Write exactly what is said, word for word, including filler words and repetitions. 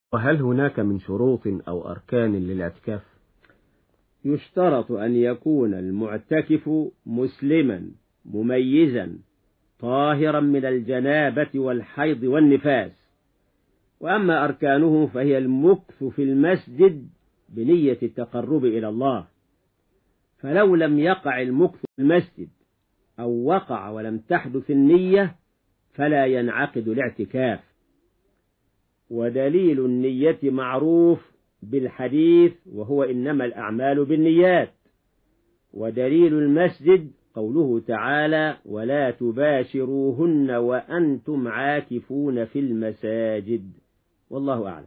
وهل هناك من شروط أو أركان للاعتكاف؟ يشترط أن يكون المعتكف مسلما مميزا طاهرا من الجنابة والحيض والنفاس. وأما أركانه فهي المكث في المسجد بنية التقرب إلى الله، فلو لم يقع المكث في المسجد أو وقع ولم تحدث النية فلا ينعقد الاعتكاف. ودليل النية معروف بالحديث وهو إنما الأعمال بالنيات. ودليل المسجد قوله تعالى: ولا تباشروهن وأنتم عاكفون في المساجد. والله أعلم.